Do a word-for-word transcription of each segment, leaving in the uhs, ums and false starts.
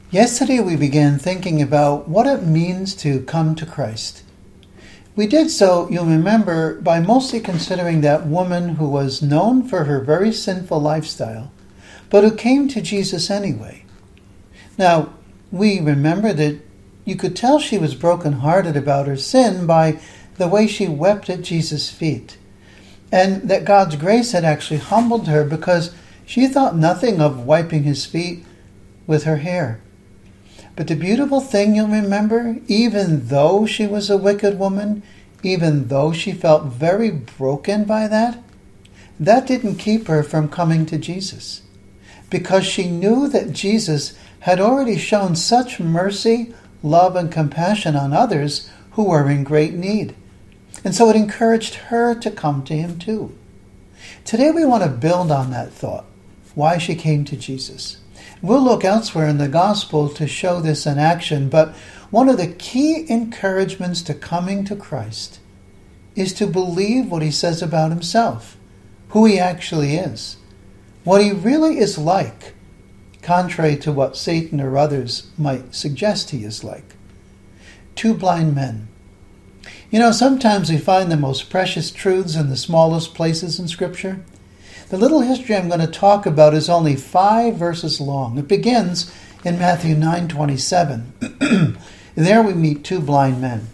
Yesterday we began thinking about what it means to come to Christ. We did so, you'll remember, by mostly considering that woman who was known for her very sinful lifestyle, but who came to Jesus anyway. Now, we remember that you could tell she was brokenhearted about her sin by the way she wept at Jesus' feet, and that God's grace had actually humbled her because she thought nothing of wiping his feet with her hair. But the beautiful thing you'll remember, even though she was a wicked woman, even though she felt very broken by that, that didn't keep her from coming to Jesus, because she knew that Jesus had already shown such mercy, love, and compassion on others who were in great need. And so it encouraged her to come to him too. Today we want to build on that thought, why she came to Jesus. We'll look elsewhere in the gospel to show this in action, but one of the key encouragements to coming to Christ is to believe what he says about himself, who he actually is, what he really is like, contrary to what Satan or others might suggest he is like. Two blind men. You know, sometimes we find the most precious truths in the smallest places in Scripture. The little history I'm going to talk about is only five verses long. It begins in Matthew nine twenty-seven. There we meet two blind men.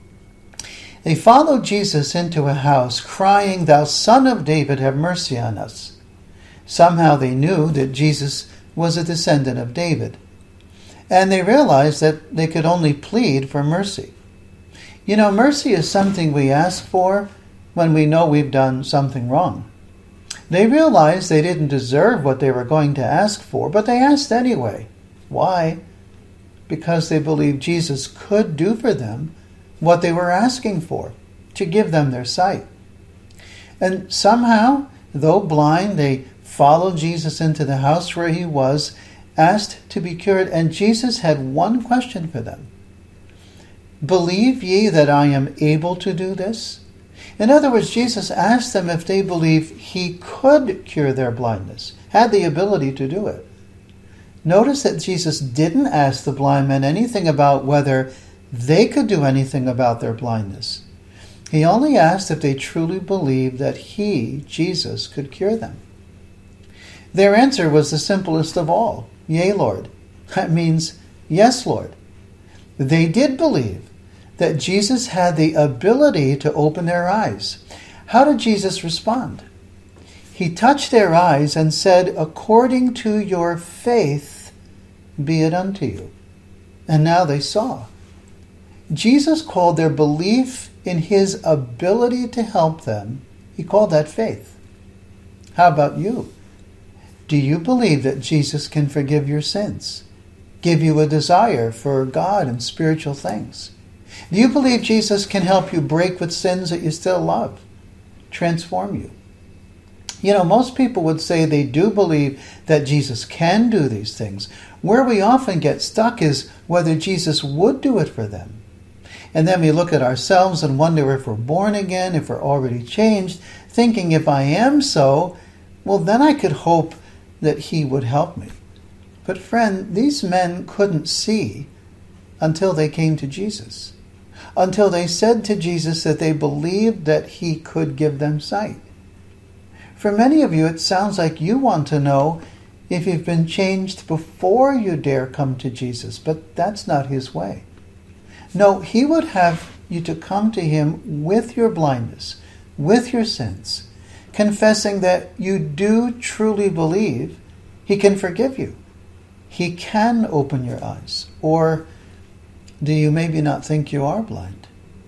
They followed Jesus into a house, crying, "Thou Son of David, have mercy on us." Somehow they knew that Jesus was a descendant of David, and they realized that they could only plead for mercy. You know, mercy is something we ask for when we know we've done something wrong. They realized they didn't deserve what they were going to ask for, but they asked anyway. Why? Because they believed Jesus could do for them what they were asking for, to give them their sight. And somehow, though blind, they followed Jesus into the house where he was, asked to be cured, and Jesus had one question for them. "Believe ye that I am able to do this?" In other words, Jesus asked them if they believed he could cure their blindness, had the ability to do it. Notice that Jesus didn't ask the blind men anything about whether they could do anything about their blindness. He only asked if they truly believed that he, Jesus, could cure them. Their answer was the simplest of all. "Yea, Lord." That means, "Yes, Lord." They did believe that Jesus had the ability to open their eyes. How did Jesus respond? He touched their eyes and said, "According to your faith, be it unto you." And now they saw. Jesus called their belief in his ability to help them, he called that faith. How about you? Do you believe that Jesus can forgive your sins, give you a desire for God and spiritual things? Do you believe Jesus can help you break with sins that you still love, transform you? You know, most people would say they do believe that Jesus can do these things. Where we often get stuck is whether Jesus would do it for them. And then we look at ourselves and wonder if we're born again, if we're already changed, thinking if I am so, well, then I could hope that he would help me. But friend, these men couldn't see until they came to Jesus, until they said to Jesus that they believed that he could give them sight. For many of you, it sounds like you want to know if you've been changed before you dare come to Jesus, but that's not his way. No, he would have you to come to him with your blindness, with your sins, confessing that you do truly believe he can forgive you. He can open your eyes. Or do you maybe not think you are blind?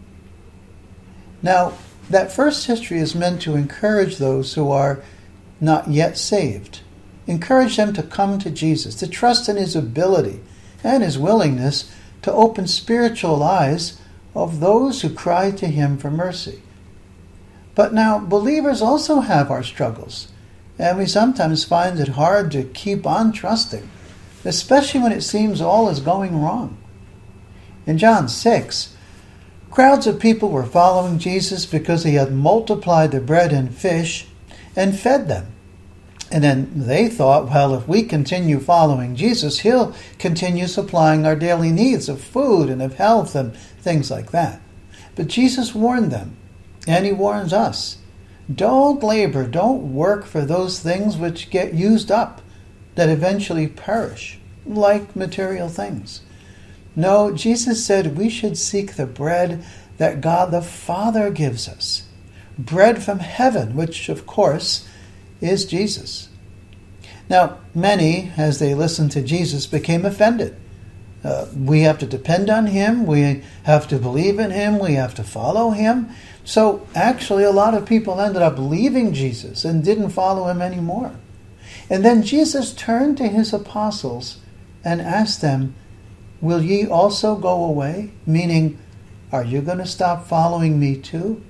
Now, that first history is meant to encourage those who are not yet saved. Encourage them to come to Jesus, to trust in his ability and his willingness to open spiritual eyes of those who cry to him for mercy. But now, believers also have our struggles, and we sometimes find it hard to keep on trusting, especially when it seems all is going wrong. In John six, crowds of people were following Jesus because he had multiplied the bread and fish and fed them. And then they thought, well, if we continue following Jesus, he'll continue supplying our daily needs of food and of health and things like that. But Jesus warned them, and he warns us, don't labor, don't work for those things which get used up, that eventually perish, like material things. No, Jesus said we should seek the bread that God the Father gives us. Bread from heaven, which, of course, is Jesus. Now, many, as they listened to Jesus, became offended. Uh, we have to depend on him. We have to believe in him. We have to follow him. So, actually, a lot of people ended up leaving Jesus and didn't follow him anymore. And then Jesus turned to his apostles and asked them, will ye also go away? Meaning, are you going to stop following me too?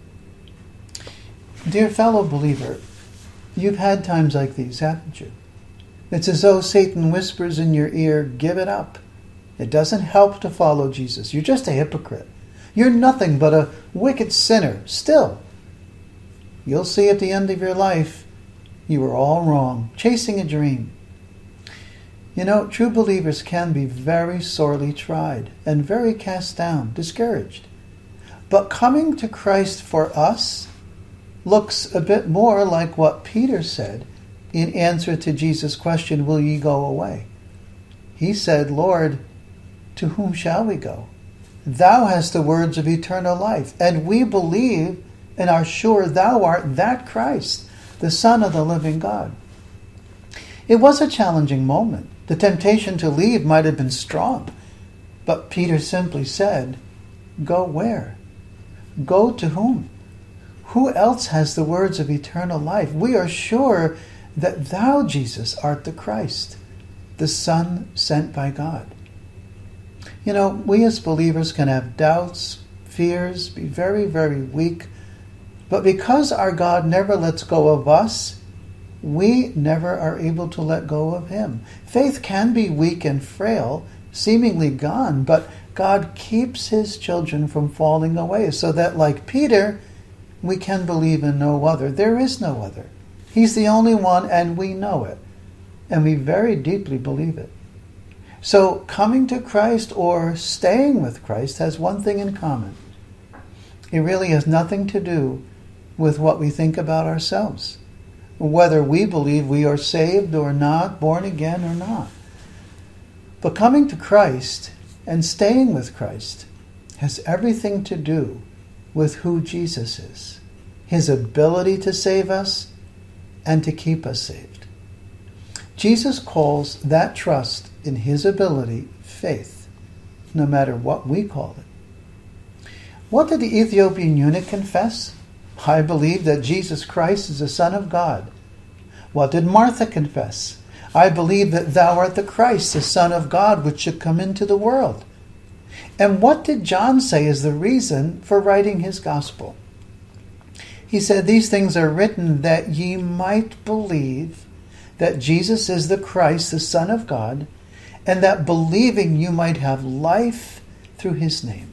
Dear fellow believer, you've had times like these, haven't you? It's as though Satan whispers in your ear, give it up. It doesn't help to follow Jesus. You're just a hypocrite. You're nothing but a wicked sinner. Still, you'll see at the end of your life, you were all wrong, chasing a dream. You know, true believers can be very sorely tried and very cast down, discouraged. But coming to Christ for us looks a bit more like what Peter said in answer to Jesus' question, will ye go away? He said, Lord, to whom shall we go? Thou hast the words of eternal life, and we believe and are sure thou art that Christ, the Son of the living God. It was a challenging moment. The temptation to leave might have been strong, but Peter simply said, go where? Go to whom? Who else has the words of eternal life? We are sure that thou, Jesus, art the Christ, the Son sent by God. You know, we as believers can have doubts, fears, be very, very weak, but because our God never lets go of us, we never are able to let go of him. Faith can be weak and frail, seemingly gone, but God keeps his children from falling away so that, like Peter, we can believe in no other. There is no other. He's the only one, and we know it. And we very deeply believe it. So coming to Christ or staying with Christ has one thing in common. It really has nothing to do with what we think about ourselves, whether we believe we are saved or not, born again or not. But coming to Christ and staying with Christ has everything to do with who Jesus is, his ability to save us and to keep us saved. Jesus calls that trust in his ability faith, no matter what we call it. What did the Ethiopian eunuch confess? I believe that Jesus Christ is the Son of God. What did Martha confess? I believe that thou art the Christ, the Son of God, which should come into the world. And what did John say is the reason for writing his gospel? He said, these things are written that ye might believe that Jesus is the Christ, the Son of God, and that believing you might have life through his name.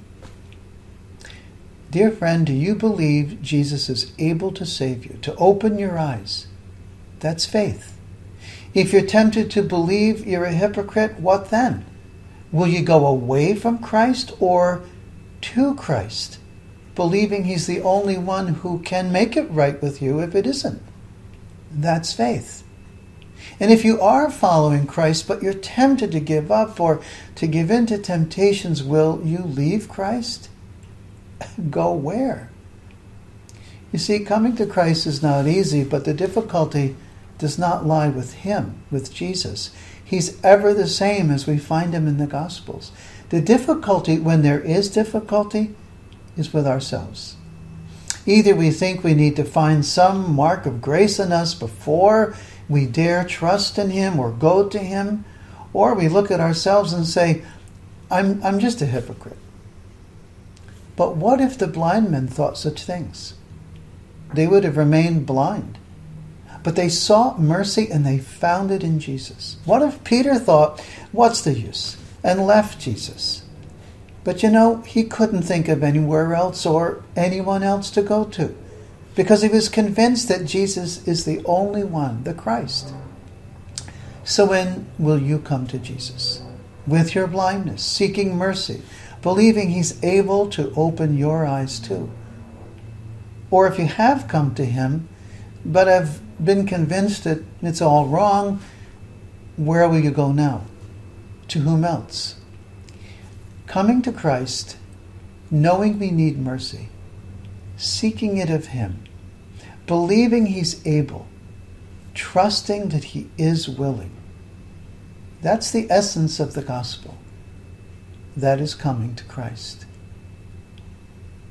Dear friend, do you believe Jesus is able to save you, to open your eyes? That's faith. If you're tempted to believe you're a hypocrite, what then? Will you go away from Christ or to Christ, believing he's the only one who can make it right with you if it isn't? That's faith. And if you are following Christ, but you're tempted to give up or to give in to temptations, will you leave Christ? Go where? You see, coming to Christ is not easy, but the difficulty does not lie with him, with Jesus. He's ever the same as we find him in the Gospels. The difficulty, when there is difficulty, is with ourselves. Either we think we need to find some mark of grace in us before we dare trust in him or go to him, or we look at ourselves and say, I'm, I'm just a hypocrite. But what if the blind men thought such things? They would have remained blind. But they sought mercy and they found it in Jesus. What if Peter thought, what's the use? And left Jesus? But you know, he couldn't think of anywhere else or anyone else to go to, because he was convinced that Jesus is the only one, the Christ. So when will you come to Jesus? With your blindness, seeking mercy, believing he's able to open your eyes too. Or if you have come to him, but have been convinced that it's all wrong, where will you go now? To whom else? Coming to Christ, knowing we need mercy, seeking it of him, believing he's able, trusting that he is willing. That's the essence of the gospel. That is coming to Christ.